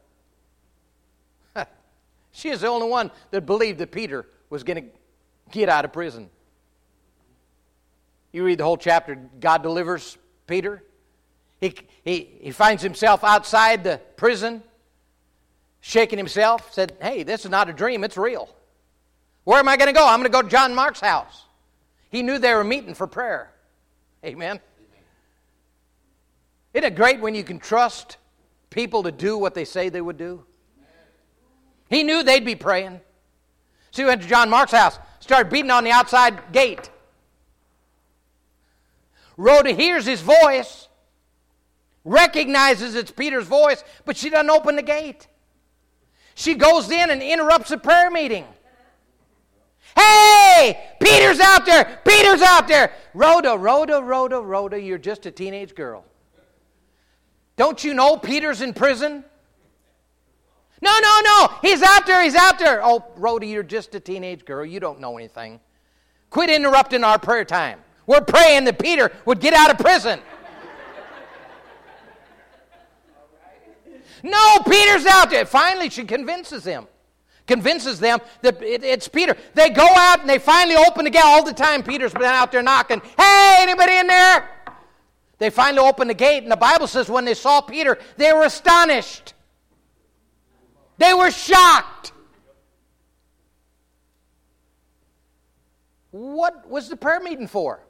She is the only one that believed that Peter was going to get out of prison. You read the whole chapter, God delivers Peter. He finds himself outside the prison, shaking himself, said, hey, this is not a dream, it's real. Where am I going to go? I'm going to go to John Mark's house. He knew they were meeting for prayer. Amen. Isn't it great when you can trust people to do what they say they would do? He knew they'd be praying. So he went to John Mark's house, started beating on the outside gate. Rhoda hears his voice, recognizes it's Peter's voice, but she doesn't open the gate. She goes in and interrupts the prayer meeting. Hey, Peter's out there! Peter's out there! Rhoda, you're just a teenage girl. Don't you know Peter's in prison? No, he's out there. Oh, Rhoda, you're just a teenage girl. You don't know anything. Quit interrupting our prayer time. We're praying that Peter would get out of prison. No, Peter's out there. Finally, she convinces them that it's Peter. They go out and they finally open the gate. All the time Peter's been out there knocking. Hey, anybody in there? They finally open the gate, and the Bible says when they saw Peter, they were astonished. They were shocked. What was the prayer meeting for?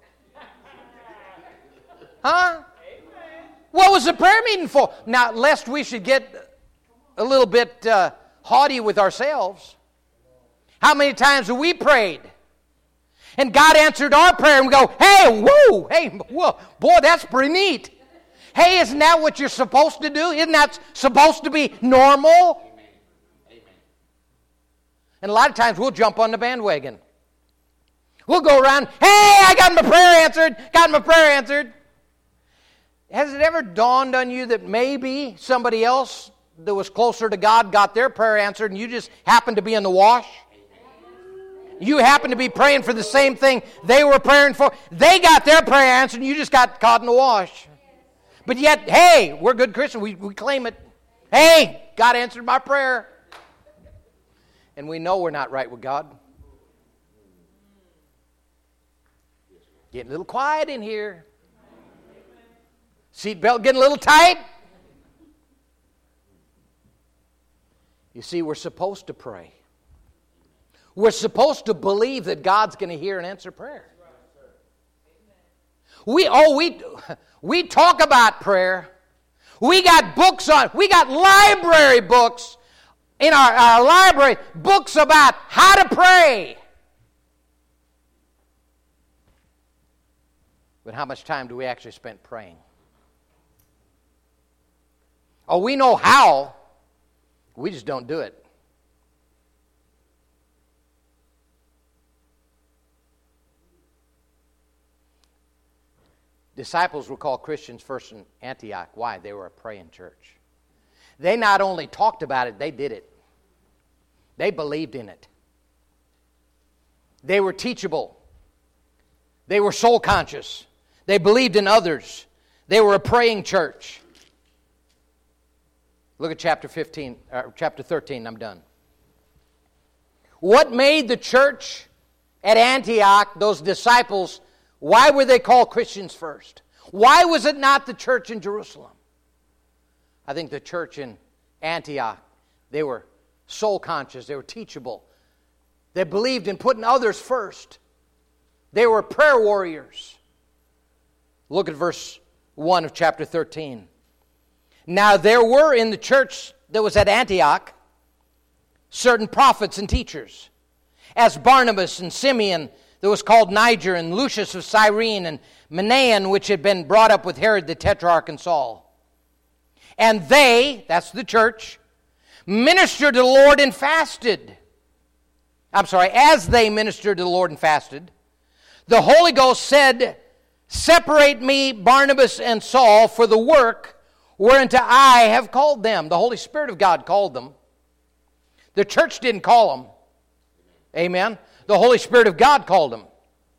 Huh? What was the prayer meeting for? Now, lest we should get a little bit haughty with ourselves, how many times have we prayed? And God answered our prayer and we go, hey, whoa, boy, that's pretty neat. Hey, isn't that what you're supposed to do? Isn't that supposed to be normal? Amen. And a lot of times we'll jump on the bandwagon. We'll go around, hey, I got my prayer answered. Has it ever dawned on you that maybe somebody else that was closer to God got their prayer answered and you just happened to be in the wash? You happened to be praying for the same thing they were praying for. They got their prayer answered and you just got caught in the wash. But yet, hey, we're good Christians. We claim it. Hey, God answered my prayer. And we know we're not right with God. Getting a little quiet in here. Seatbelt getting a little tight. You see, we're supposed to pray. We're supposed to believe that God's going to hear and answer prayer. We talk about prayer. We got books on, we got library books in our library, books about how to pray. But how much time do we actually spend praying? Oh, we know how. We just don't do it. Disciples were called Christians first in Antioch. Why? They were a praying church. They not only talked about it, they did it. They believed in it. They were teachable. They were soul conscious. They believed in others. They were a praying church. Look at chapter 13, I'm done. What made the church at Antioch, those disciples, why were they called Christians first? Why was it not the church in Jerusalem? I think the church in Antioch, they were soul conscious, they were teachable. They believed in putting others first. They were prayer warriors. Look at verse 1 of chapter 13. Now there were in the church that was at Antioch certain prophets and teachers, as Barnabas and Simeon, that was called Niger, and Lucius of Cyrene, and Manaen, which had been brought up with Herod the Tetrarch and Saul. And they, that's the church, ministered to the Lord and fasted. As they ministered to the Lord and fasted, the Holy Ghost said, "Separate me, Barnabas and Saul, for the work whereunto I have called them." The Holy Spirit of God called them. The church didn't call them. Amen. The Holy Spirit of God called them.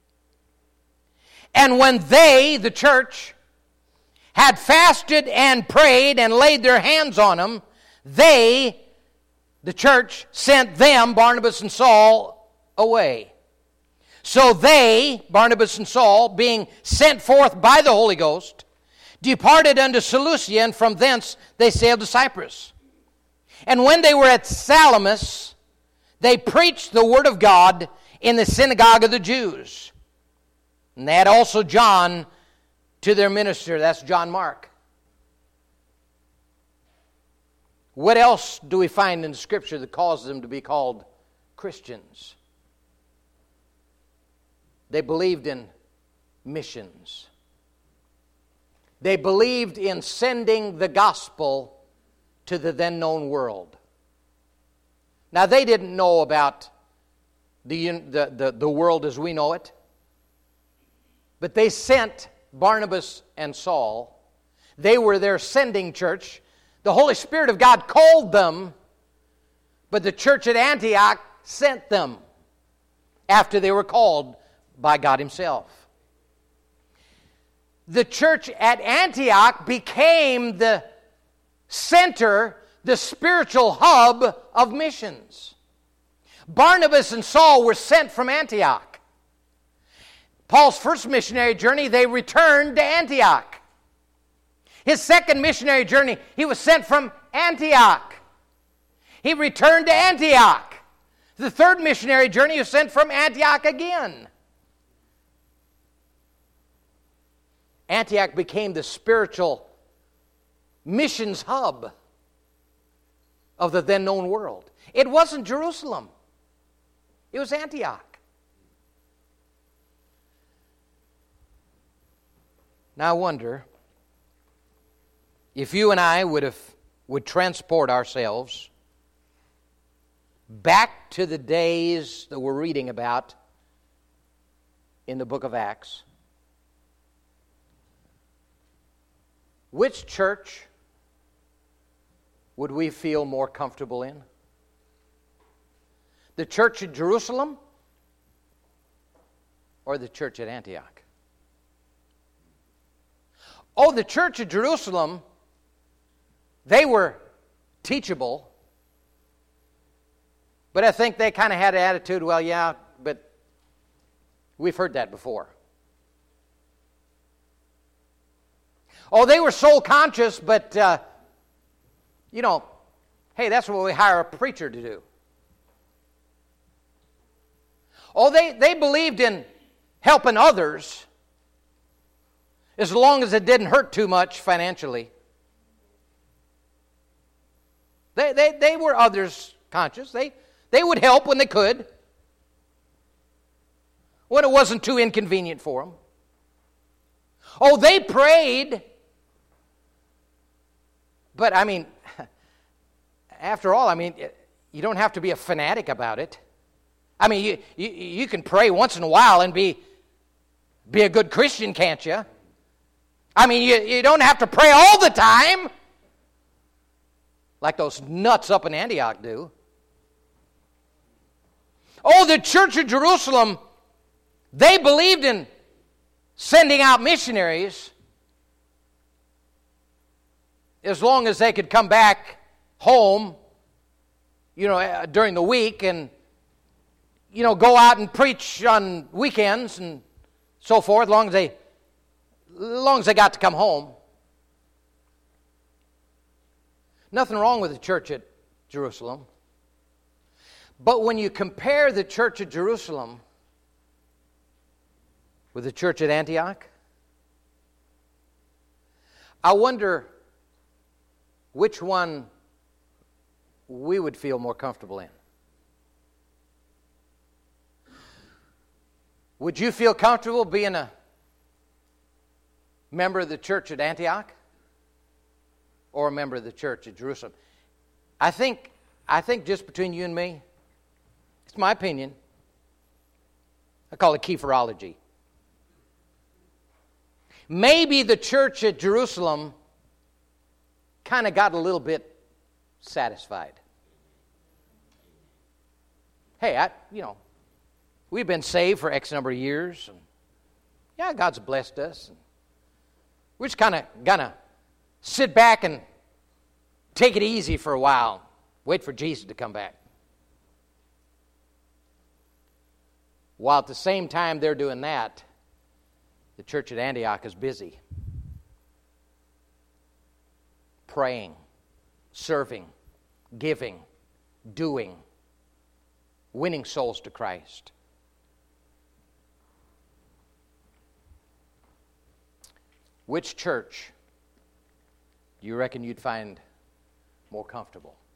And when they, the church, had fasted and prayed and laid their hands on them, they, the church, sent them, Barnabas and Saul, away. So they, Barnabas and Saul, being sent forth by the Holy Ghost, departed unto Seleucia, and from thence they sailed to Cyprus. And when they were at Salamis, they preached the word of God in the synagogue of the Jews. And they had also John to their minister. That's John Mark. What else do we find in the Scripture that causes them to be called Christians? They believed in missions. They believed in sending the gospel to the then known world. Now, they didn't know about the world as we know it, but they sent Barnabas and Saul. They were their sending church. The Holy Spirit of God called them, but the church at Antioch sent them after they were called by God Himself. The church at Antioch became the center, the spiritual hub of missions. Barnabas and Saul were sent from Antioch. Paul's first missionary journey, they returned to Antioch. His second missionary journey, he was sent from Antioch. He returned to Antioch. The third missionary journey, he was sent from Antioch again. Antioch became the spiritual missions hub of the then known world. It wasn't Jerusalem. It was Antioch. Now I wonder if you and I would transport ourselves back to the days that we're reading about in the book of Acts. Which church would we feel more comfortable in? The church at Jerusalem or the church at Antioch? Oh, the church at Jerusalem, they were teachable, but I think they kind of had an attitude, well, yeah, but we've heard that before. Oh, they were soul conscious, but, hey, that's what we hire a preacher to do. Oh, they believed in helping others as long as it didn't hurt too much financially. They were others conscious. They would help when they could, when it wasn't too inconvenient for them. Oh, they prayed. But, after all, you don't have to be a fanatic about it. You can pray once in a while and be a good Christian, can't you? You don't have to pray all the time like those nuts up in Antioch do. Oh, the church of Jerusalem, they believed in sending out missionaries as long as they could come back home, during the week and, go out and preach on weekends and so forth, as long as they got to come home. Nothing wrong with the church at Jerusalem. But when you compare the church at Jerusalem with the church at Antioch, I wonder which one we would feel more comfortable in. Would you feel comfortable being a member of the church at Antioch or a member of the church at Jerusalem? I think just between you and me, it's my opinion. I call it Kepherology. Maybe the church at Jerusalem kind of got a little bit satisfied. Hey, we've been saved for X number of years, and yeah, God's blessed us. And we're just kind of gonna sit back and take it easy for a while, wait for Jesus to come back. While at the same time they're doing that, the church at Antioch is busy praying, serving, giving, doing, winning souls to Christ. Which church do you reckon you'd find more comfortable?